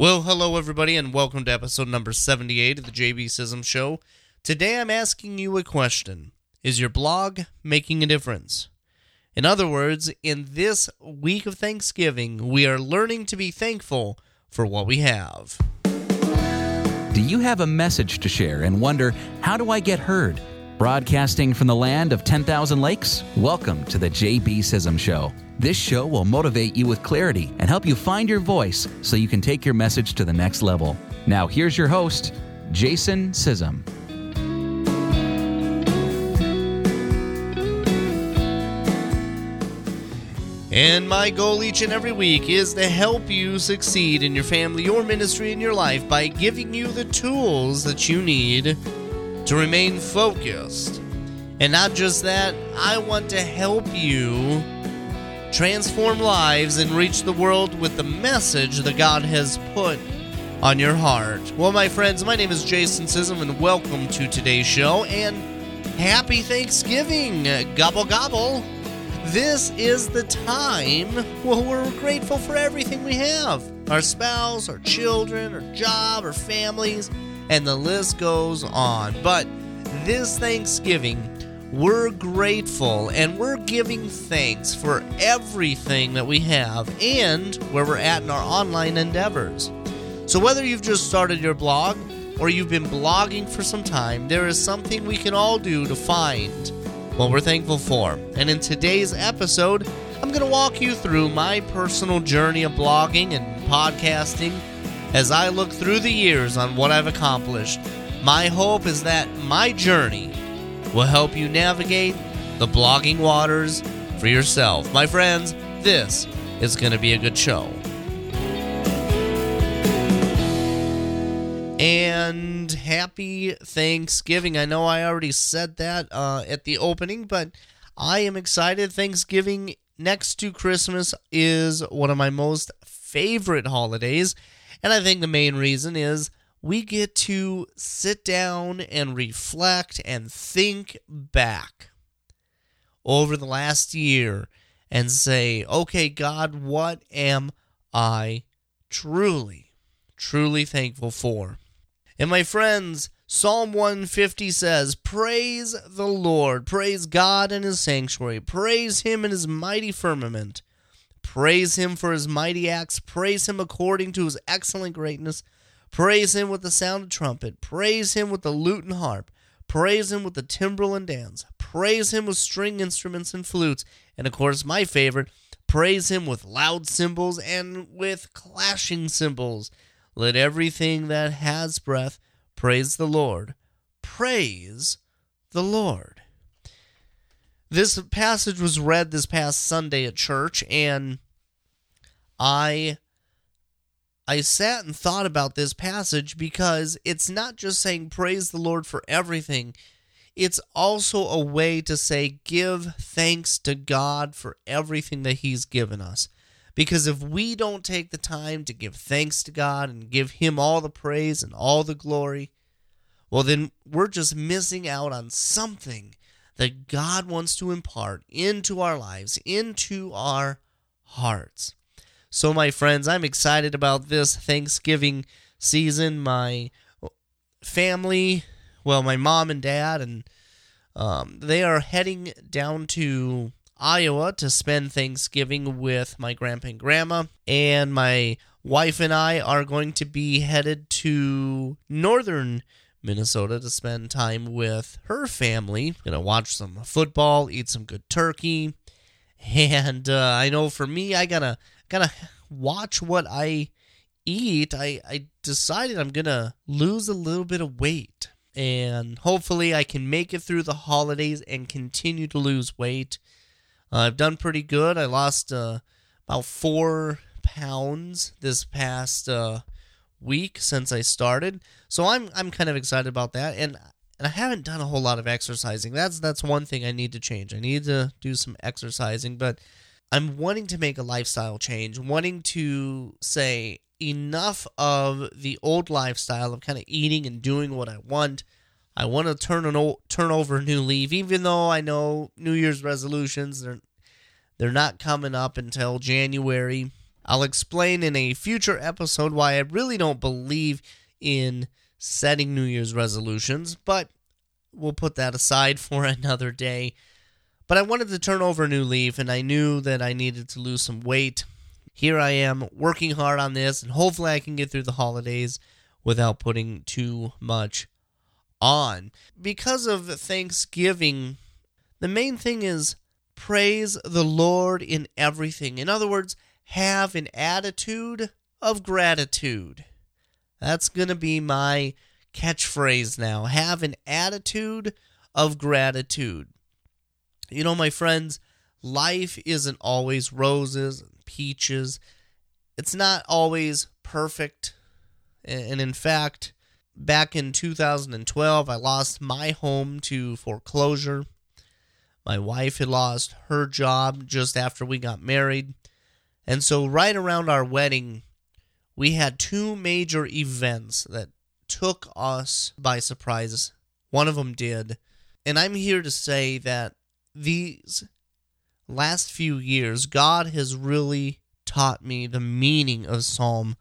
Well, hello everybody, and welcome to episode number 78 of the JB Sism Show. Today I'm asking you a question. Is your blog making a difference? In other words, in this week of Thanksgiving, we are learning to be thankful for what we have. Do you have a message to share and wonder, how do I get heard? Broadcasting from the land of 10,000 lakes? Welcome to the JB Sism Show. This show will motivate you with clarity and help you find your voice so you can take your message to the next level. Now here's your host, Jason Sism. And my goal each and every week is to help you succeed in your family, your ministry, and your life by giving you the tools that you need to remain focused. And not just that, I want to help you transform lives and reach the world with the message that God has put on your heart. Well, my friends, my name is Jason Sism, and welcome to today's show, and happy Thanksgiving! Gobble gobble! This is the time where we're grateful for everything we have. Our spouse, our children, our job, our families, and the list goes on. But this Thanksgiving, we're grateful and we're giving thanks for everything that we have and where we're at in our online endeavors. So whether you've just started your blog or you've been blogging for some time, there is something we can all do to find what we're thankful for. And in today's episode, I'm going to walk you through my personal journey of blogging and podcasting as I look through the years on what I've accomplished. My hope is that my journey will help you navigate the blogging waters for yourself. My friends, this is going to be a good show. And happy Thanksgiving. I know I already said that at the opening, but I am excited. Thanksgiving next to Christmas is one of my most favorite holidays. And I think the main reason is we get to sit down and reflect and think back over the last year and say, okay, God, what am I truly thankful for? And my friends, Psalm 150 says, praise the Lord, praise God in his sanctuary, praise him in his mighty firmament, praise him for his mighty acts, praise him according to his excellent greatness, praise him with the sound of trumpet, praise him with the lute and harp, praise him with the timbrel and dance, praise him with string instruments and flutes, and of course my favorite, praise him with loud cymbals and with clashing cymbals. Let everything that has breath praise the Lord. Praise the Lord. This passage was read this past Sunday at church, and I sat and thought about this passage because it's not just saying praise the Lord for everything. It's also a way to say give thanks to God for everything that he's given us. Because if we don't take the time to give thanks to God and give him all the praise and all the glory, well, then we're just missing out on something that God wants to impart into our lives, into our hearts. So, my friends, I'm excited about this Thanksgiving season. My family, well, my mom and dad, and they are heading down to Iowa to spend Thanksgiving with my grandpa and grandma, and my wife and I are going to be headed to northern Minnesota to spend time with her family. Gonna watch some football, eat some good turkey, and I know for me, I gotta watch what I eat. I decided I'm gonna lose a little bit of weight, and hopefully I can make it through the holidays and continue to lose weight. I've done pretty good. I lost about 4 pounds this past week since I started, so I'm kind of excited about that. And I haven't done a whole lot of exercising. That's one thing I need to change. I need to do some exercising, but I'm wanting to make a lifestyle change. Wanting to say enough of the old lifestyle of kind of eating and doing what I want. I want to turn over a new leaf, even though I know New Year's resolutions, they're not coming up until January. I'll explain in a future episode why I really don't believe in setting New Year's resolutions, but we'll put that aside for another day. But I wanted to turn over a new leaf, and I knew that I needed to lose some weight. Here I am working hard on this, and hopefully I can get through the holidays without putting too much on. Because of Thanksgiving, the main thing is praise the Lord in everything. In other words, have an attitude of gratitude. That's going to be my catchphrase now. Have an attitude of gratitude. You know, my friends, life isn't always roses and peaches. It's not always perfect. And in fact, back in 2012, I lost my home to foreclosure. My wife had lost her job just after we got married. And so right around our wedding, we had two major events that took us by surprise. One of them did. And I'm here to say that these last few years, God has really taught me the meaning of Psalm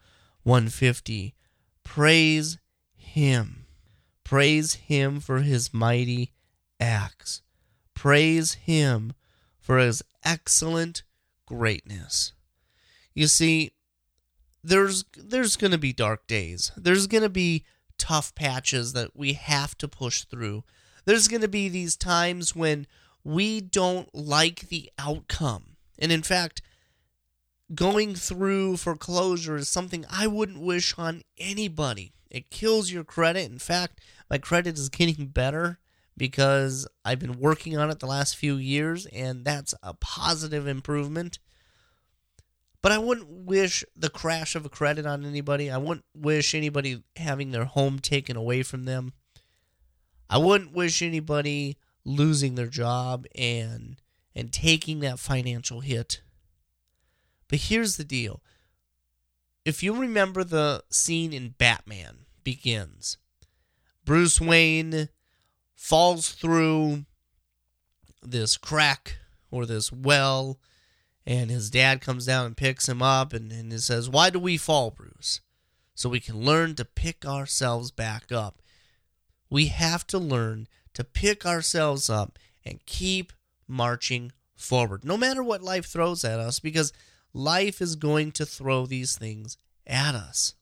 150. Praise Him. Praise Him for His mighty acts. Praise Him for His excellent greatness. You see, there's going to be dark days. There's going to be tough patches that we have to push through. There's going to be these times when we don't like the outcome. And in fact, going through foreclosure is something I wouldn't wish on anybody. It kills your credit. In fact, my credit is getting better because I've been working on it the last few years, and that's a positive improvement. But I wouldn't wish the crash of a credit on anybody. I wouldn't wish anybody having their home taken away from them. I wouldn't wish anybody losing their job and taking that financial hit. But here's the deal. If you remember the scene in Batman Begins, Bruce Wayne falls through this crack or this well, and his dad comes down and picks him up and he says, "Why do we fall, Bruce? So we can learn to pick ourselves back up." We have to learn to pick ourselves up and keep marching forward, no matter what life throws at us, because life is going to throw these things at us.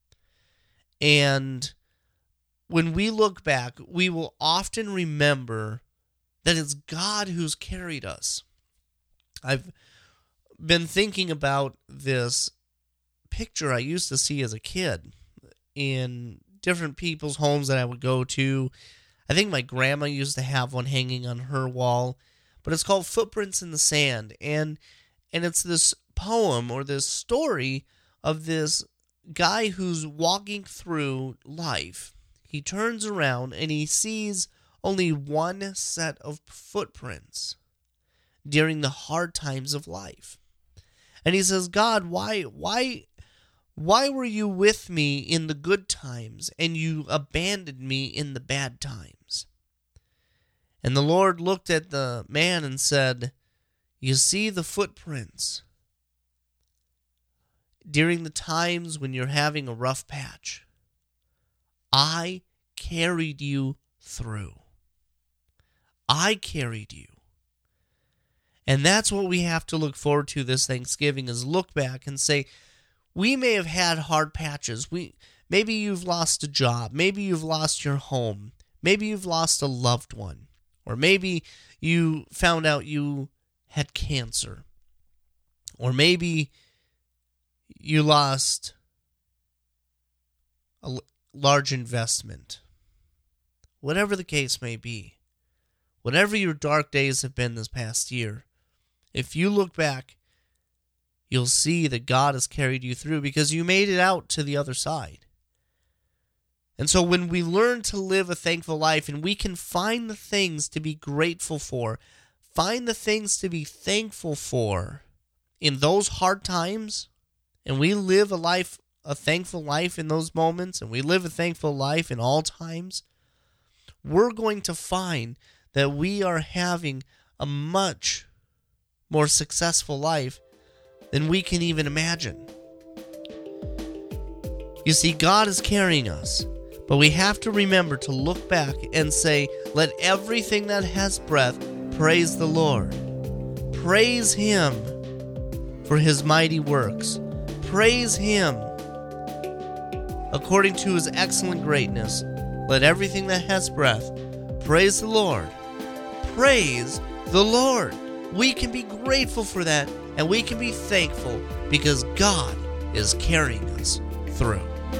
And when we look back, we will often remember that it's God who's carried us. I've been thinking about this picture I used to see as a kid in different people's homes that I would go to. I think my grandma used to have one hanging on her wall, but it's called Footprints in the Sand. And it's this poem or this story of this guy who's walking through life. He turns around and he sees only one set of footprints during the hard times of life. And he says, "God, why were you with me in the good times and you abandoned me in the bad times?" And the Lord looked at the man and said, "You see the footprints during the times when you're having a rough patch. I carried you through. I carried you." And that's what we have to look forward to this Thanksgiving, is look back and say, we may have had hard patches. Maybe you've lost a job. Maybe you've lost your home. Maybe you've lost a loved one. Or maybe you found out you had cancer. Or maybe you lost a large investment. Whatever the case may be, whatever your dark days have been this past year, if you look back, you'll see that God has carried you through because you made it out to the other side. And so when we learn to live a thankful life and we can find the things to be grateful for, find the things to be thankful for in those hard times, and we live a thankful life in those moments, and we live a thankful life in all times, we're going to find that we are having a much more successful life than we can even imagine. You see, God is carrying us, but we have to remember to look back and say, let everything that has breath praise the Lord. Praise Him for His mighty works. Praise Him according to His excellent greatness. Let everything that has breath praise the Lord. Praise the Lord. We can be grateful for that, and we can be thankful because God is carrying us through.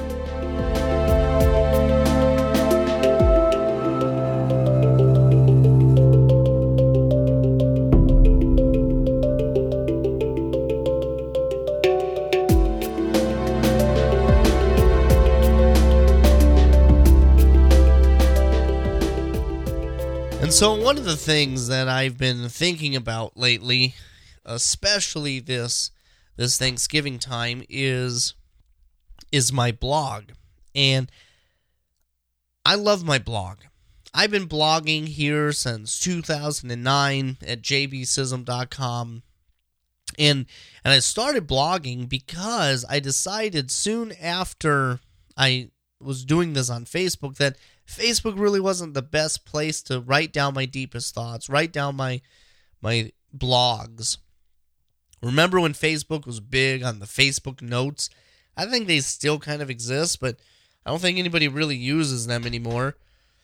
And so one of the things that I've been thinking about lately, especially this Thanksgiving time, is my blog. And I love my blog. I've been blogging here since 2009 at jbsism.com. And I started blogging because I decided soon after I was doing this on Facebook that Facebook really wasn't the best place to write down my deepest thoughts, write down my blogs. Remember when Facebook was big on the Facebook notes? I think they still kind of exist, but I don't think anybody really uses them anymore.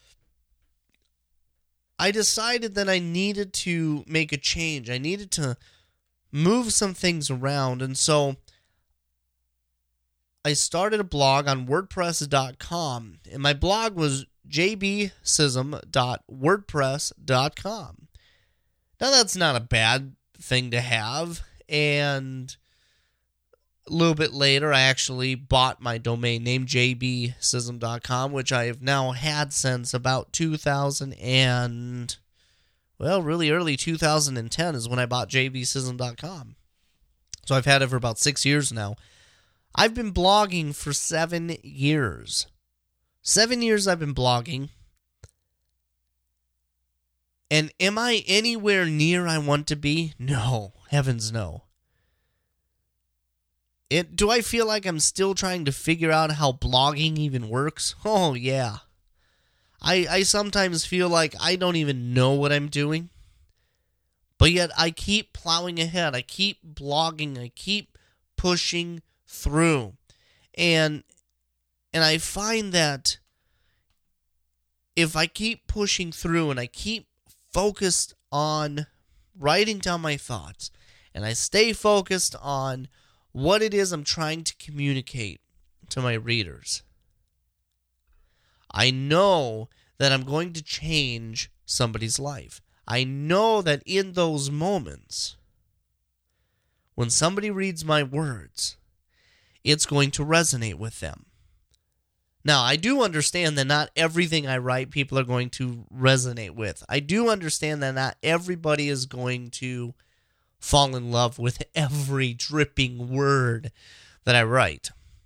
I decided that I needed to make a change. I needed to move some things around, and so I started a blog on WordPress.com, and my blog was jbsism.wordpress.com. Now, that's not a bad thing to have, and a little bit later, I actually bought my domain name, jbsism.com, which I have now had since about really early 2010 is when I bought jbsism.com. So I've had it for about 6 years now. I've been blogging for 7 years. 7 years I've been blogging. And am I anywhere near I want to be? No. Heavens no. Do I feel like I'm still trying to figure out how blogging even works? Oh, yeah. I sometimes feel like I don't even know what I'm doing. But yet I keep plowing ahead. I keep blogging. I keep pushing through. And I find that if I keep pushing through and I keep focused on writing down my thoughts and I stay focused on what it is I'm trying to communicate to my readers, I know that I'm going to change somebody's life. I know that in those moments, when somebody reads my words, it's going to resonate with them. Now, I do understand that not everything I write people are going to resonate with. I do understand that not everybody is going to fall in love with every dripping word that I write.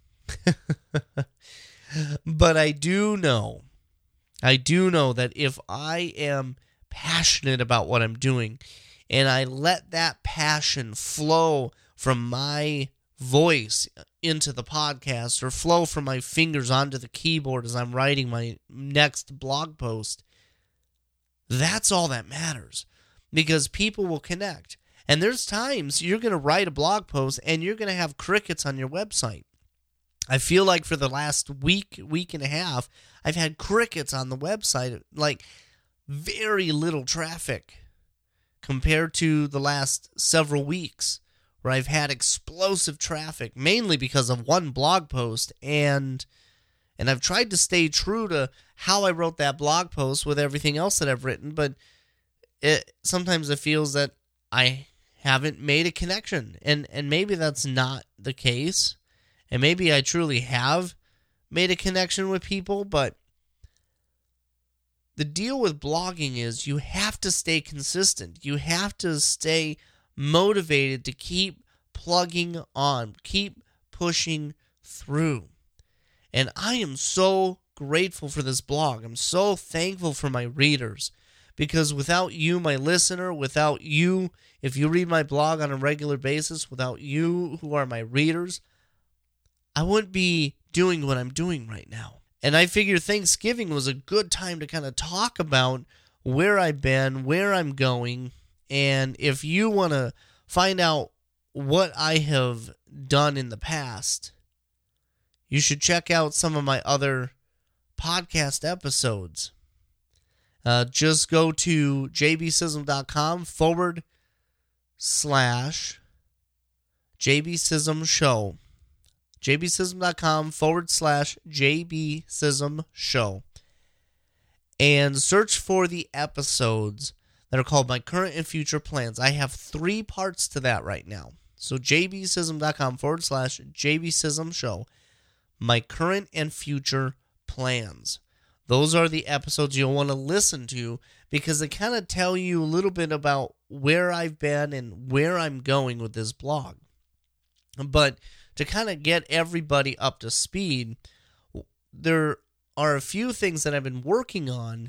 But I do know that if I am passionate about what I'm doing and I let that passion flow from my voice into the podcast or flow from my fingers onto the keyboard as I'm writing my next blog post, that's all that matters, because people will connect. And there's times you're going to write a blog post and you're going to have crickets on your website. I feel like for the last week and a half, I've had crickets on the website, like very little traffic compared to the last several weeks where I've had explosive traffic, mainly because of one blog post, and I've tried to stay true to how I wrote that blog post with everything else that I've written, but sometimes it feels that I haven't made a connection, and maybe that's not the case, and maybe I truly have made a connection with people, but the deal with blogging is you have to stay consistent. You have to stay motivated to keep plugging on, keep pushing through. And I am so grateful for this blog. I'm so thankful for my readers, because without you, my listener, without you, if you read my blog on a regular basis, without you who are my readers, I wouldn't be doing what I'm doing right now. And I figure Thanksgiving was a good time to kind of talk about where I've been, where I'm going, and if you want to find out what I have done in the past, you should check out some of my other podcast episodes. Just go to jbsism.com/jbsism-show. jbsism.com/jbsism-show. And search for the episodes that are called My Current and Future Plans. I have 3 parts to that right now. So jbsism.com/jbsism-show. My Current and Future Plans. Those are the episodes you'll want to listen to because they kind of tell you a little bit about where I've been and where I'm going with this blog. But to kind of get everybody up to speed, there are a few things that I've been working on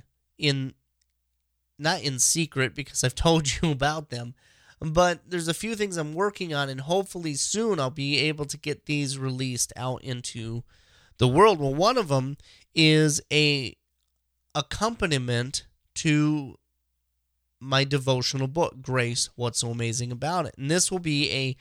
not in secret because I've told you about them, but there's a few things I'm working on, and hopefully soon I'll be able to get these released out into the world. Well, one of them is a accompaniment to my devotional book, Grace, What's So Amazing About It? And this will be a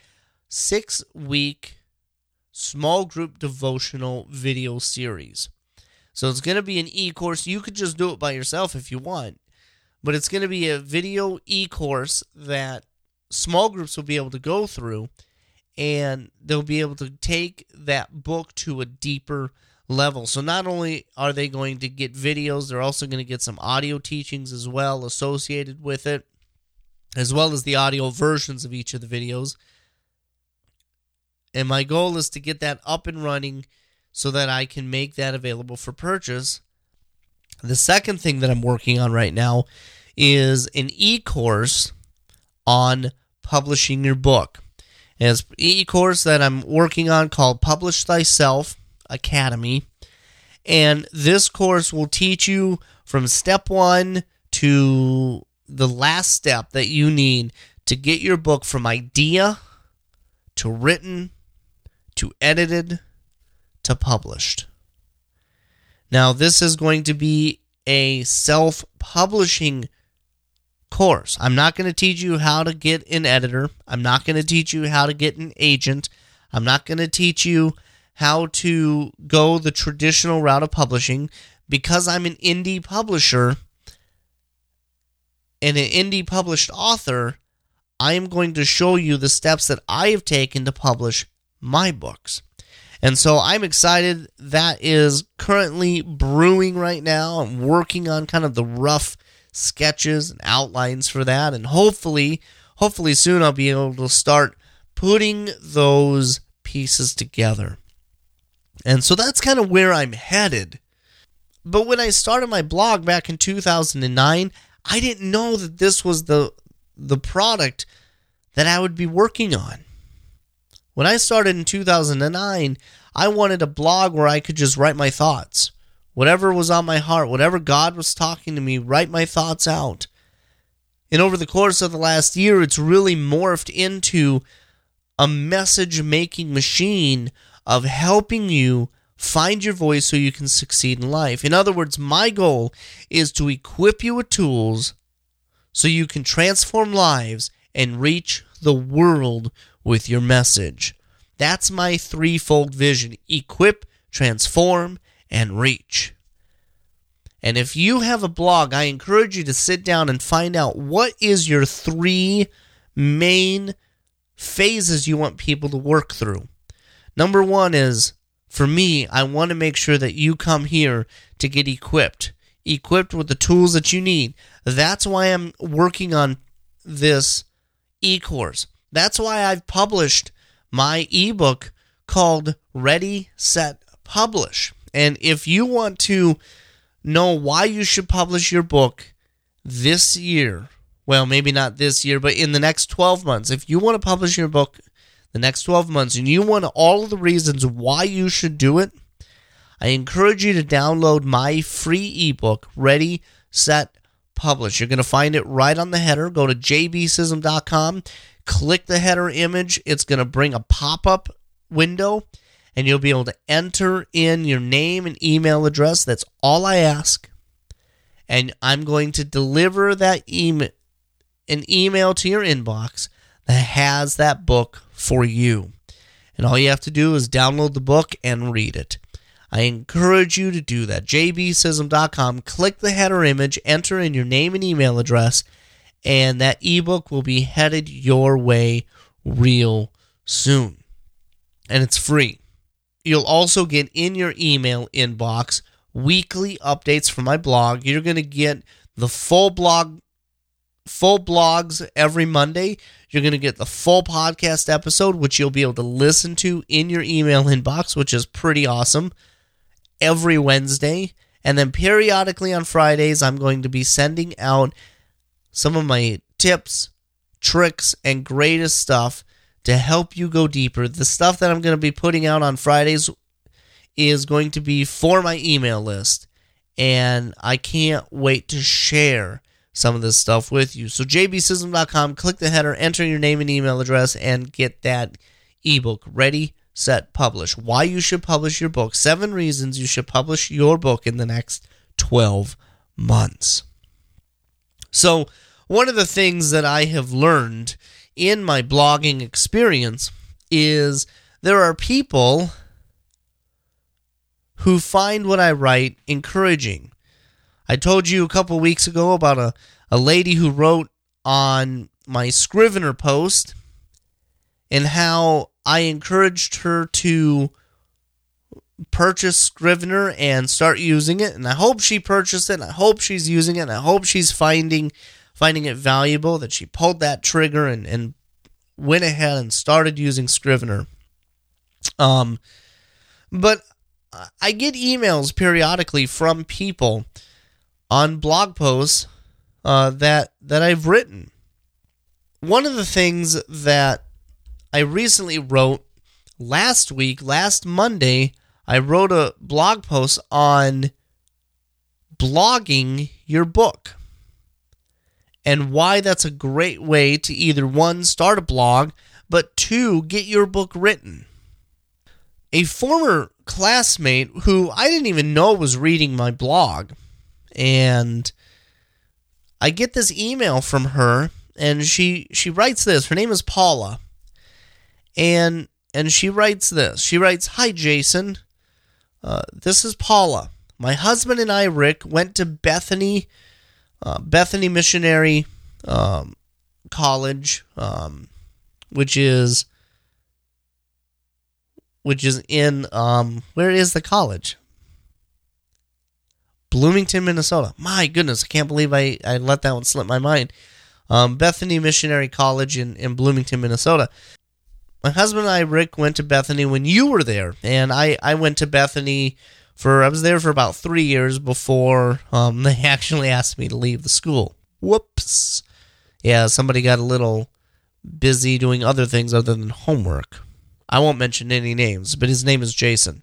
6-week small group devotional video series. So it's going to be an e-course. You could just do it by yourself if you want, but it's going to be a video e-course that small groups will be able to go through, and they'll be able to take that book to a deeper level. So not only are they going to get videos, they're also going to get some audio teachings as well associated with it, as well as the audio versions of each of the videos. And my goal is to get that up and running so that I can make that available for purchase. The second thing that I'm working on right now is an e-course on publishing your book. And it's an e-course that I'm working on called Publish Thyself Academy. And this course will teach you from step 1 to the last step that you need to get your book from idea to written to edited to published. Now, this is going to be a self-publishing course. I'm not going to teach you how to get an editor. I'm not going to teach you how to get an agent. I'm not going to teach you how to go the traditional route of publishing. Because I'm an indie publisher and an indie published author, I am going to show you the steps that I have taken to publish my books. And so I'm excited. That is currently brewing right now. I'm working on kind of the rough sketches and outlines for that, and hopefully soon I'll be able to start putting those pieces together. And so that's kind of where I'm headed. But when I started my blog back in 2009, I didn't know that this was the product that I would be working on. When I started in 2009, I wanted a blog where I could just write my thoughts. Whatever was on my heart, whatever God was talking to me, write my thoughts out. And over the course of the last year, it's really morphed into a message-making machine of helping you find your voice so you can succeed in life. In other words, my goal is to equip you with tools so you can transform lives and reach the world with your message. That's my threefold vision: equip, transform, and reach. And if you have a blog, I encourage you to sit down and find out what is your 3 main phases you want people to work through. Number 1 is, for me, I want to make sure that you come here to get equipped with the tools that you need. That's why I'm working on this e-course. That's why I've published my ebook called Ready, Set, Publish. And if you want to know why you should publish your book this year, well, maybe not this year, but in the next 12 months, if you want to publish your book the next 12 months and you want all of the reasons why you should do it, I encourage you to download my free ebook, Ready, Set, Publish. You're going to find it right on the header. Go to jbsism.com, click the header image. It's going to bring a pop-up window, and you'll be able to enter in your name and email address. That's all I ask. And I'm going to deliver that an email to your inbox that has that book for you. And all you have to do is download the book and read it. I encourage you to do that. jbsism.com, click the header image, enter in your name and email address, and that ebook will be headed your way real soon. And it's free. You'll also get in your email inbox weekly updates from my blog. You're going to get the full blogs every Monday. You're going to get the full podcast episode, which you'll be able to listen to in your email inbox, which is pretty awesome, every Wednesday. And then periodically on Fridays, I'm going to be sending out some of my tips, tricks, and greatest stuff to help you go deeper. The stuff that I'm going to be putting out on Fridays is going to be for my email list, and I can't wait to share some of this stuff with you. So jbsism.com, click the header, enter your name and email address, and get that ebook ready, set, publish. Why you should publish your book. 7 reasons you should publish your book in the next 12 months. So one of the things that I have learned in my blogging experience is there are people who find what I write encouraging. I told you a couple weeks ago about a lady who wrote on my Scrivener post and how I encouraged her to purchase Scrivener and start using it. And I hope she purchased it, and I hope she's using it, and I hope she's finding it valuable, that she pulled that trigger and went ahead and started using Scrivener. But I get emails periodically from people on blog posts that I've written. One of the things that I recently wrote last Monday, I wrote a blog post on blogging your book and why that's a great way to either 1, start a blog, but 2, get your book written. A former classmate who I didn't even know was reading my blog, and I get this email from her, and she writes this. Her name is Paula, and she writes this. She writes, "Hi, Jason. This is Paula. My husband and I, Rick, went to Bethany Missionary College, which is in where is the college? Bloomington, Minnesota. My goodness, I can't believe I let that one slip my mind. Bethany Missionary College in Bloomington, Minnesota. My husband and I, Rick, went to Bethany when you were there, and I went to Bethany I was there for about 3 years before they actually asked me to leave the school. Whoops. Yeah, somebody got a little busy doing other things other than homework. I won't mention any names, but his name is Jason.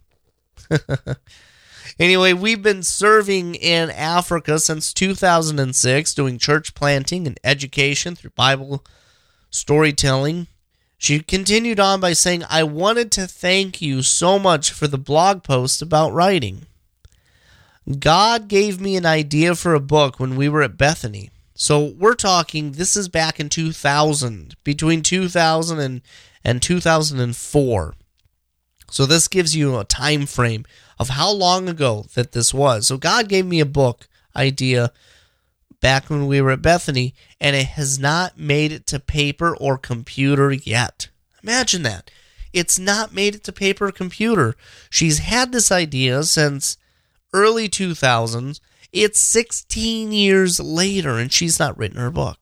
Anyway, we've been serving in Africa since 2006, doing church planting and education through Bible storytelling. She continued on by saying, I wanted to thank you so much for the blog post about writing. God gave me an idea for a book when we were at Bethany. So we're talking, this is back in 2000, between 2000 and 2004. So this gives you a time frame of how long ago that this was. So God gave me a book idea back when we were at Bethany, and it has not made it to paper or computer yet. Imagine that. It's not made it to paper or computer. She's had this idea since early 2000s. It's 16 years later, and she's not written her book.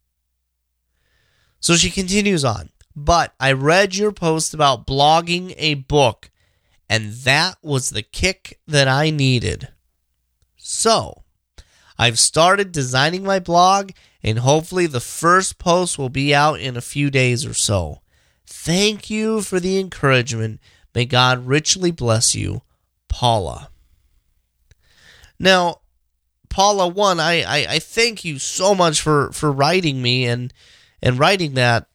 So she continues on. But I read your post about blogging a book, and that was the kick that I needed. So I've started designing my blog, and hopefully the first post will be out in a few days or so. Thank you for the encouragement. May God richly bless you, Paula. Now, Paula, one, I thank you so much for writing me and writing that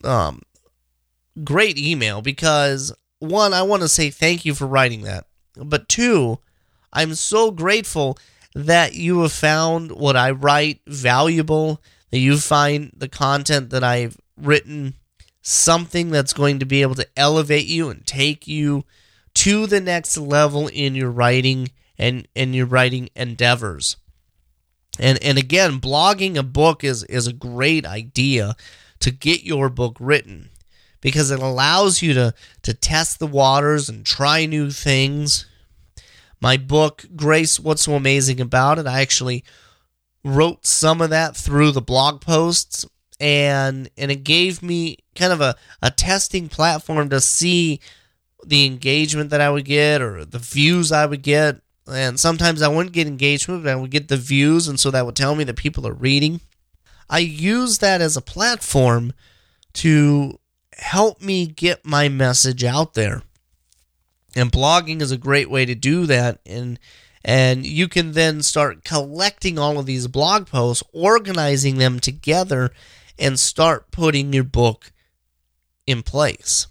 great email, because one, I want to say thank you for writing that. But two, I'm so grateful that you have found what I write valuable, that you find the content that I've written something that's going to be able to elevate you and take you to the next level in your writing and your writing endeavors. And again, blogging a book is a great idea to get your book written, because it allows you to test the waters and try new things. My book, Grace, What's So Amazing About It, I actually wrote some of that through the blog posts, and it gave me kind of a testing platform to see the engagement that I would get or the views I would get. And sometimes I wouldn't get engagement, but I would get the views, and so that would tell me that people are reading. I use that as a platform to help me get my message out there. And blogging is a great way to do that. And you can then start collecting all of these blog posts, organizing them together, and start putting your book in place.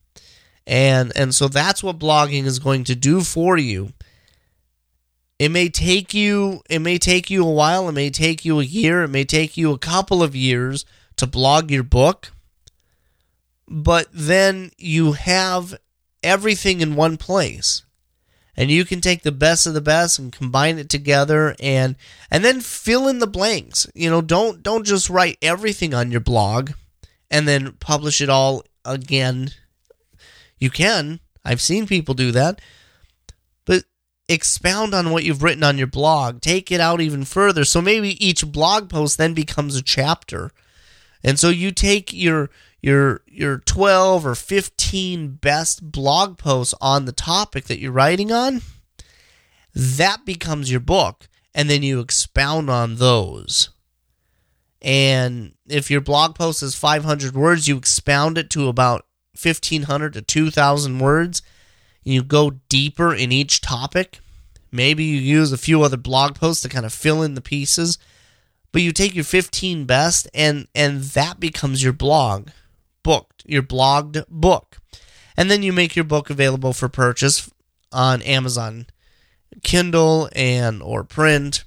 And so that's what blogging is going to do for you. It may take you a while, it may take you a year, it may take you a couple of years to blog your book, but then you have everything in one place. And you can take the best of the best and combine it together and then fill in the blanks. Don't just write everything on your blog and then publish it all again. You can. I've seen people do that. But expound on what you've written on your blog. Take it out even further. So maybe each blog post then becomes a chapter. And so you take your 12 or 15 best blog posts on the topic that you're writing on. That becomes your book. And then you expound on those. And if your blog post is 500 words, you expound it to about 1,500 to 2,000 words. You go deeper in each topic. Maybe you use a few other blog posts to kind of fill in the pieces. But you take your 15 best, and that becomes your blog book, your blogged book. And then you make your book available for purchase on Amazon Kindle or print.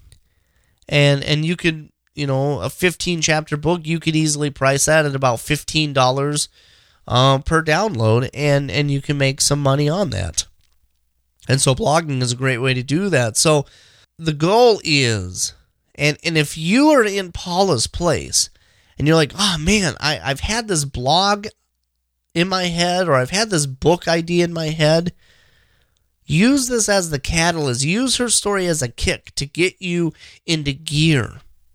And you could, a 15 chapter book, you could easily price that at about $15 per download, and you can make some money on that. And so blogging is a great way to do that. So the goal is, and if you are in Paula's place and you're like, oh man, I've had this blog in my head, or I've had this book idea in my head, use this as the catalyst. Use her story as a kick to get you into gear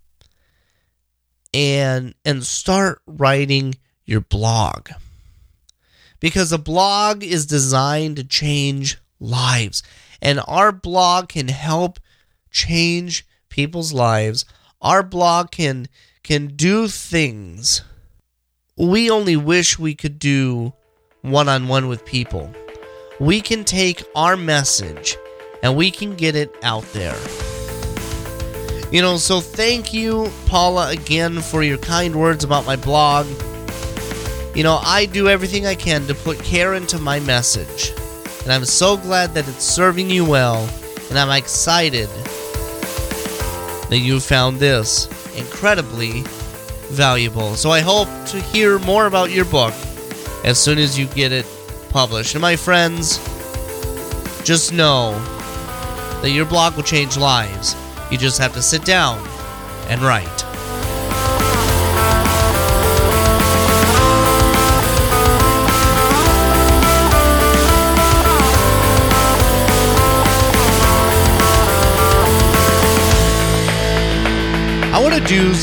and start writing your blog. Because a blog is designed to change lives. And our blog can help change people's lives. Our blog can do things we only wish we could do one-on-one with people. We can take our message and we can get it out there. So thank you, Paula, again for your kind words about my blog. I do everything I can to put care into my message. And I'm so glad that it's serving you well. And I'm excited that you found this incredibly valuable. So I hope to hear more about your book as soon as you get it published. And my friends, just know that your blog will change lives. You just have to sit down and write. I want to do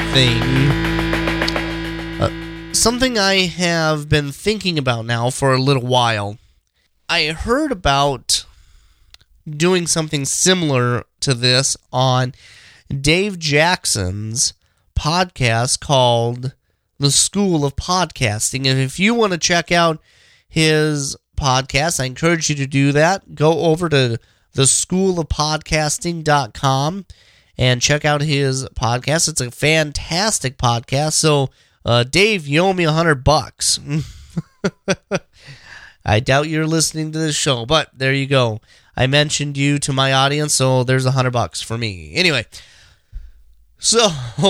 something I have been thinking about now for a little while. I heard about doing something similar to this on Dave Jackson's podcast called The School of Podcasting. And if you want to check out his podcast, I encourage you to do that. Go over to theschoolofpodcasting.com and check out his podcast. It's a fantastic podcast. So, Dave, you owe me $100. I doubt you're listening to this show, but there you go. I mentioned you to my audience, so there's $100 for me. Anyway, so,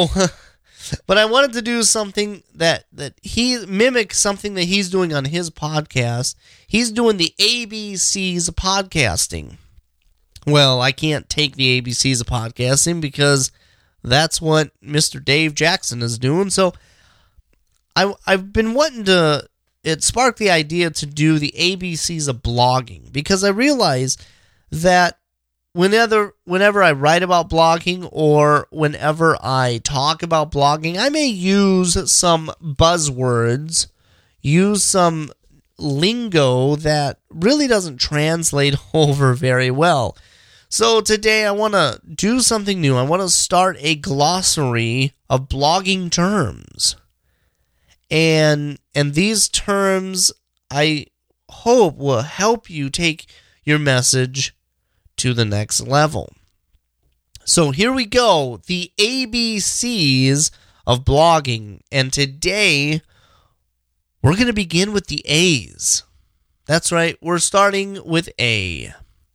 but I wanted to do something that he mimics something that he's doing on his podcast. He's doing the ABCs of podcasting. Well, I can't take the ABCs of podcasting because that's what Mr. Dave Jackson is doing. So I've been wanting to, it sparked the idea to do the ABCs of blogging because I realize that whenever I write about blogging or whenever I talk about blogging, I may use some buzzwords, use some lingo that really doesn't translate over very well. So today I want to do something new. I want to start a glossary of blogging terms. And these terms, I hope, will help you take your message to the next level. So here we go, the ABCs of blogging. And today, we're going to begin with the A's. That's right, we're starting with A.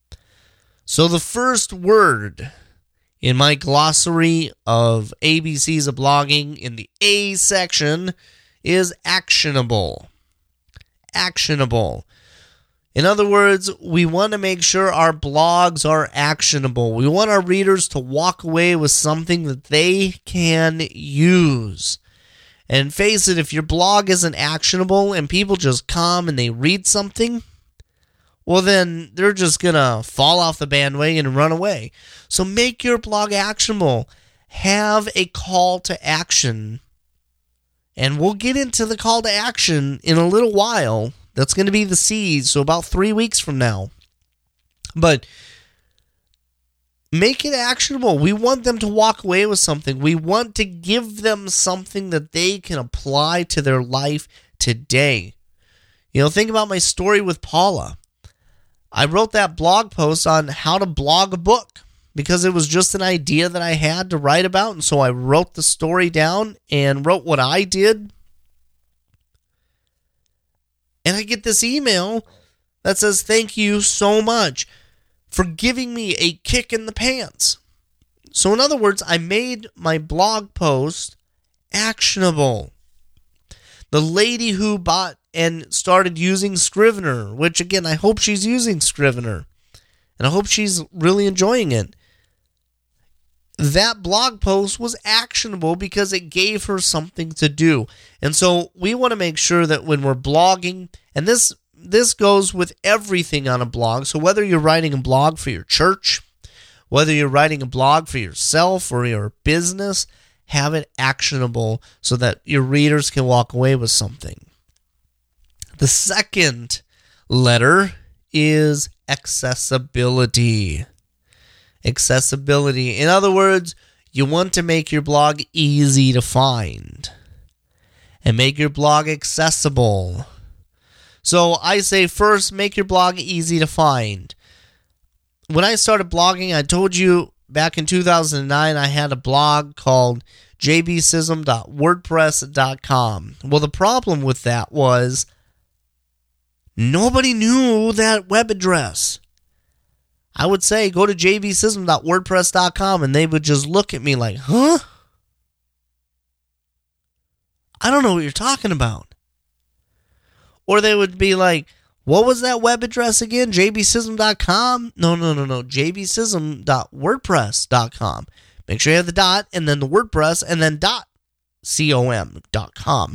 So the first word in my glossary of ABCs of blogging in the A section is actionable. Actionable. In other words, we want to make sure our blogs are actionable. We want our readers to walk away with something that they can use. And face it, if your blog isn't actionable and people just come and they read something, well then they're just going to fall off the bandwagon and run away. So make your blog actionable. Have a call to action. And we'll get into the call to action in a little while. That's going to be the C's, so about 3 weeks from now. But make it actionable. We want them to walk away with something. We want to give them something that they can apply to their life today. You know, think about my story with Paula. I wrote that blog post on how to blog a book because it was just an idea that I had to write about. And so I wrote the story down and wrote what I did. And I get this email that says, thank you so much for giving me a kick in the pants. So in other words, I made my blog post actionable. The lady who bought and started using Scrivener, which again, I hope she's using Scrivener. And I hope she's really enjoying it. That blog post was actionable because it gave her something to do. And so we want to make sure that when we're blogging, and this goes with everything on a blog. So whether you're writing a blog for your church, whether you're writing a blog for yourself or your business, have it actionable so that your readers can walk away with something. The second letter is accessibility. Accessibility. In other words, you want to make your blog easy to find and make your blog accessible. So I say first, make your blog easy to find. When I started blogging, I told you back in 2009, I had a blog called jbsism.wordpress.com. Well, the problem with that was nobody knew that web address. I would say go to jbsism.wordpress.com and they would just look at me like, huh? I don't know what you're talking about. Or they would be like, what was that web address again? jbsism.com? No. jbsism.wordpress.com. Make sure you have the dot and then the WordPress and then .com.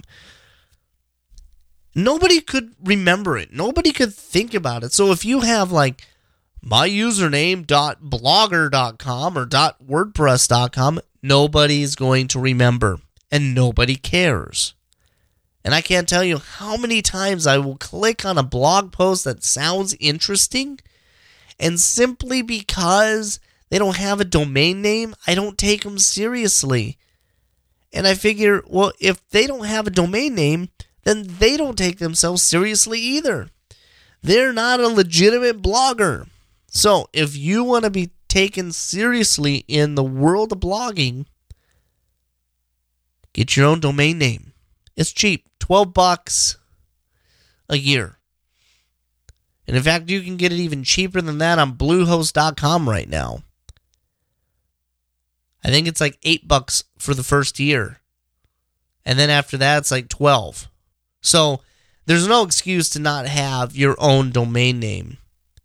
Nobody could remember it. Nobody could think about it. So if you have like my username .blogger.com or .wordpress.com, nobody's going to remember and nobody cares. And I can't tell you how many times I will click on a blog post that sounds interesting, and simply because they don't have a domain name, I don't take them seriously. And I figure, well, if they don't have a domain name, then they don't take themselves seriously either. They're not a legitimate blogger. So if you want to be taken seriously in the world of blogging, get your own domain name. It's cheap, $12 a year. And in fact, you can get it even cheaper than that on Bluehost.com right now. I think it's like $8 for the first year. And then after that, it's like $12. So there's no excuse to not have your own domain name.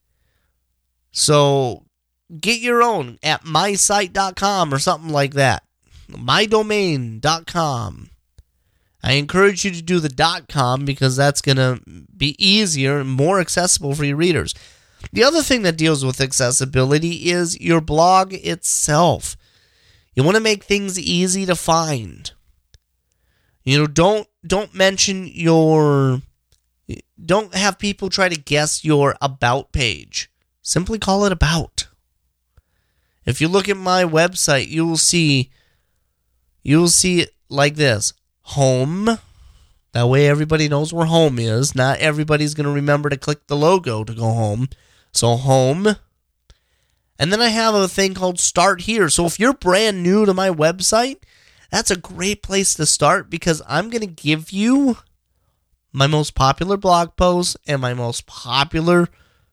So get your own at mysite.com or something like that. mydomain.com. I encourage you to do the .com because that's going to be easier and more accessible for your readers. The other thing that deals with accessibility is your blog itself. You want to make things easy to find. Don't mention don't have people try to guess your about page. Simply call it about. If you look at my website, you will see it like this. Home. That way everybody knows where home is. Not everybody's going to remember to click the logo to go home. So home. And then I have a thing called Start Here. So if you're brand new to my website, that's a great place to start because I'm going to give you my most popular blog posts and my most popular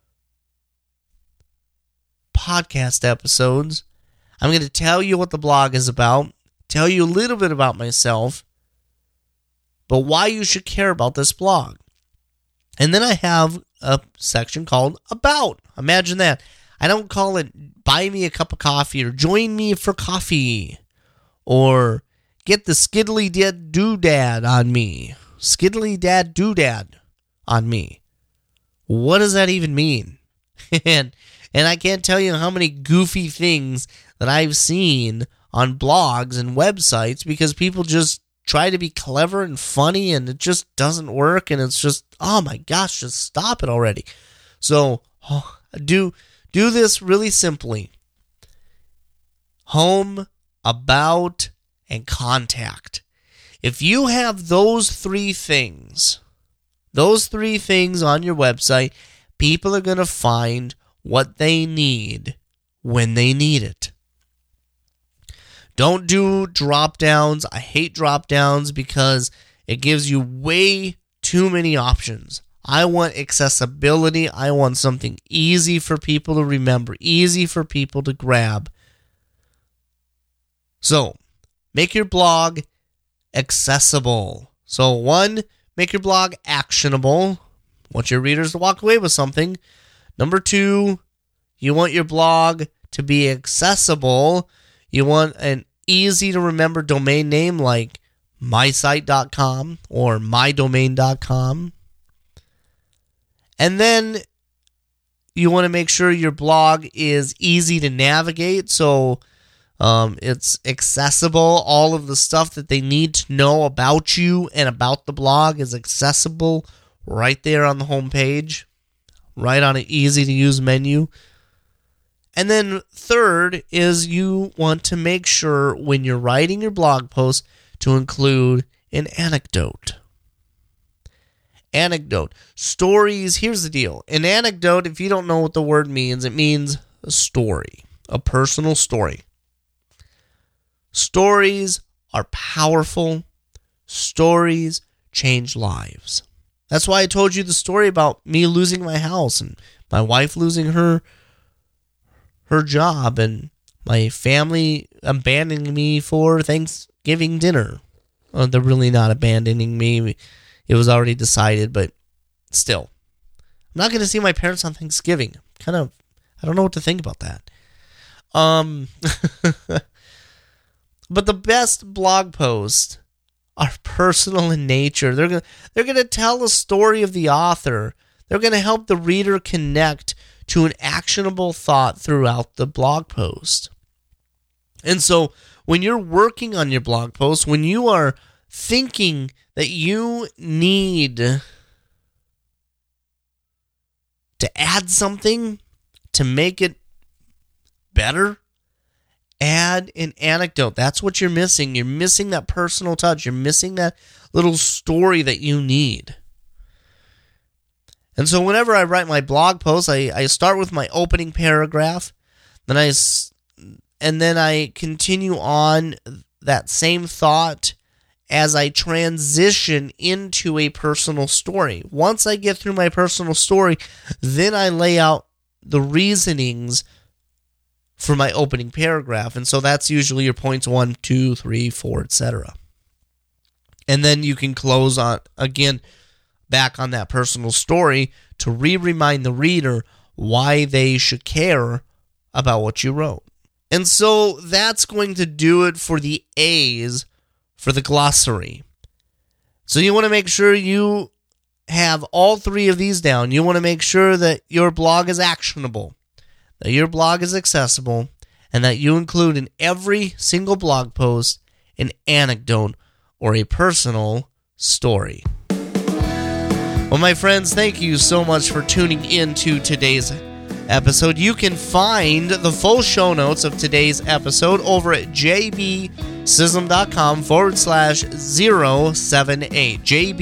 podcast episodes. I'm going to tell you what the blog is about, tell you a little bit about myself, but why you should care about this blog. And then I have a section called About. Imagine that. I don't call it Buy Me a Cup of Coffee or Join Me for Coffee or Get the Skiddly Dad Doodad on Me. Skiddly Dad Doodad on me. What does that even mean? And I can't tell you how many goofy things that I've seen on blogs and websites because people just try to be clever and funny and it just doesn't work and it's just, oh my gosh, just stop it already. So do this really simply. Home, about, and contact. If you have those three things on your website, people are going to find what they need when they need it. Don't do drop downs. I hate drop downs because it gives you way too many options. I want accessibility. I want something easy for people to remember, easy for people to grab. So, make your blog accessible. So, 1, make your blog actionable. Want your readers to walk away with something. Number 2, you want your blog to be accessible. You want an easy to remember domain name like mysite.com or mydomain.com. And then you want to make sure your blog is easy to navigate. So it's accessible. All of the stuff that they need to know about you and about the blog is accessible right there on the homepage, right on an easy to use menu. And then third is you want to make sure when you're writing your blog post to include an anecdote. Anecdote. Stories. Here's the deal. An anecdote, if you don't know what the word means, it means a story, a personal story. Stories are powerful. Stories change lives. That's why I told you the story about me losing my house and my wife losing her job and my family abandoning me for Thanksgiving dinner. They're really not abandoning me. It was already decided, but still. I'm not going to see my parents on Thanksgiving. I don't know what to think about that. But the best blog posts are personal in nature. They're going to tell a story of the author. They're going to help the reader connect to an actionable thought throughout the blog post. And so when you're working on your blog post, when you are thinking that you need to add something to make it better, add an anecdote. That's what you're missing. You're missing that personal touch. You're missing that little story that you need. And so whenever I write my blog post, I start with my opening paragraph, then I continue on that same thought as I transition into a personal story. Once I get through my personal story, then I lay out the reasonings for my opening paragraph. And so that's usually your points 1, 2, 3, 4, etc. And then you can close on, again, back on that personal story to remind the reader why they should care about what you wrote. And so that's going to do it for the A's for the glossary. So you want to make sure you have all 3 of these down. You want to make sure that your blog is actionable, that your blog is accessible, and that you include in every single blog post an anecdote or a personal story. Well, my friends, thank you so much for tuning in to today's episode. You can find the full show notes of today's episode over at jbsism.com/078.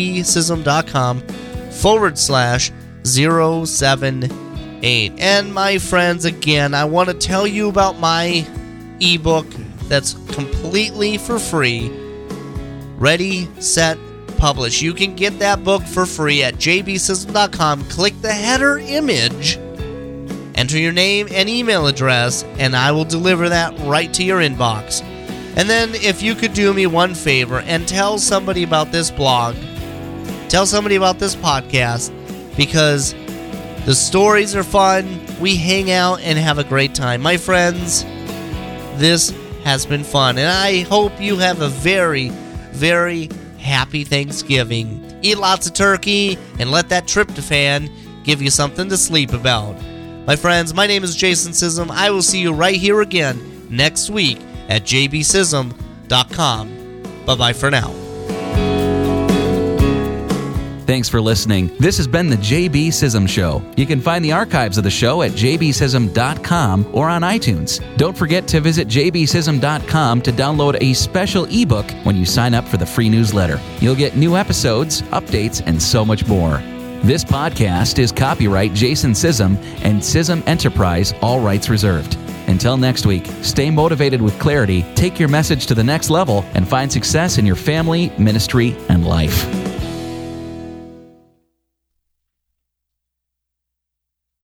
jbsism.com/078. And my friends, again, I want to tell you about my ebook that's completely for free. Ready, Set, Publish. You can get that book for free at jbsism.com. Click the header image, enter your name and email address, and I will deliver that right to your inbox. And then if you could do me one favor and tell somebody about this blog, tell somebody about this podcast, because the stories are fun, we hang out and have a great time. My friends, this has been fun, and I hope you have a very, very happy Thanksgiving. Eat lots of turkey and let that tryptophan give you something to sleep about. My friends, my name is Jason Sism. I will see you right here again next week at jbsism.com. Bye-bye for now. Thanks for listening. This has been the JB Sism Show. You can find the archives of the show at jbsism.com or on iTunes. Don't forget to visit jbsism.com to download a special ebook when you sign up for the free newsletter. You'll get new episodes, updates, and so much more. This podcast is copyright Jason Sism and Sism Enterprise, all rights reserved. Until next week, stay motivated with clarity, take your message to the next level, and find success in your family, ministry, and life.